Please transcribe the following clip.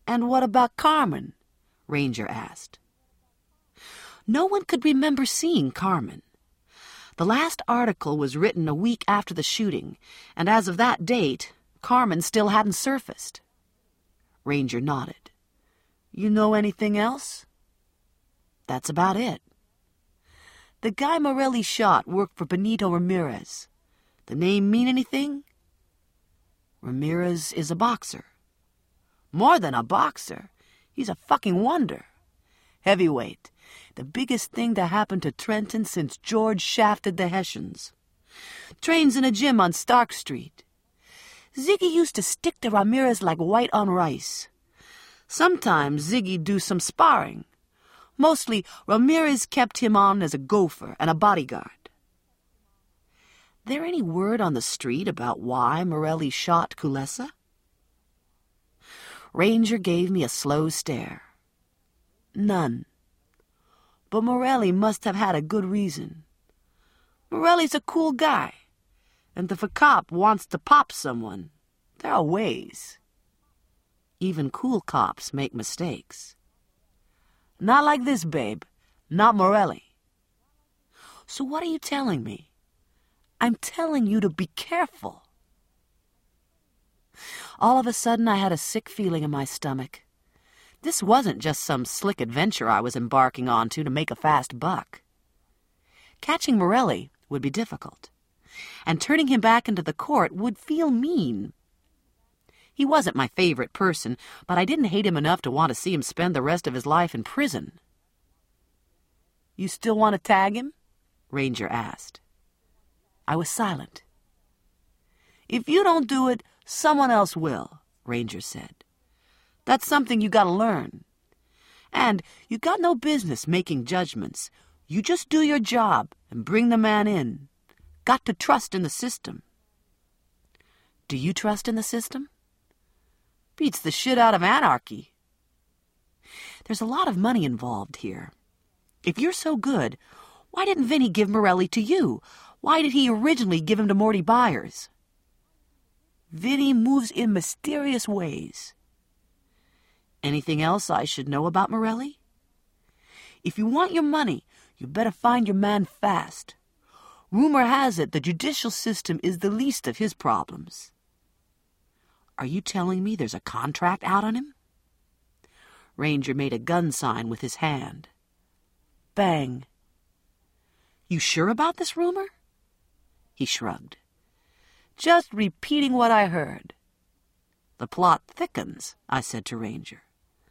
And what about Carmen? Ranger asked. No one could remember seeing Carmen. The last article was written a week after the shooting, and as of that date, Carmen still hadn't surfaced. Ranger nodded. You know anything else? That's about it. The guy Morelli shot worked for Benito Ramirez. The name mean anything? Ramirez is a boxer. More than a boxer. He's a fucking wonder. Heavyweight. The biggest thing to happen to Trenton since George shafted the Hessians. Trains in a gym on Stark Street. Ziggy used to stick to Ramirez like white on rice. Sometimes Ziggy'd do some sparring. Mostly, Ramirez kept him on as a gopher and a bodyguard. There any word on the street about why Morelli shot Kulesa? Ranger gave me a slow stare. None. But Morelli must have had a good reason. Morelli's a cool guy, and if a cop wants to pop someone, there are ways. Even cool cops make mistakes. Not like this, babe. Not Morelli. So what are you telling me? I'm telling you to be careful. All of a sudden, I had a sick feeling in my stomach. This wasn't just some slick adventure I was embarking onto to make a fast buck. Catching Morelli would be difficult, and turning him back into the court would feel mean. He wasn't my favorite person, but I didn't hate him enough to want to see him spend the rest of his life in prison. You still want to tag him? Ranger asked. I was silent. If you don't do it, someone else will, Ranger said. That's something you gotta learn. And you got no business making judgments. You just do your job and bring the man in. Got to trust in the system. Do you trust in the system? Beats the shit out of anarchy. There's a lot of money involved here. If you're so good, why didn't Vinny give Morelli to you? Why did he originally give him to Morty Byers? Vinny moves in mysterious ways. Anything else I should know about Morelli? If you want your money, you better find your man fast. Rumor has it the judicial system is the least of his problems. Are you telling me there's a contract out on him? Ranger made a gun sign with his hand. Bang. You sure about this rumor? He shrugged. Just repeating what I heard. The plot thickens, I said to Ranger.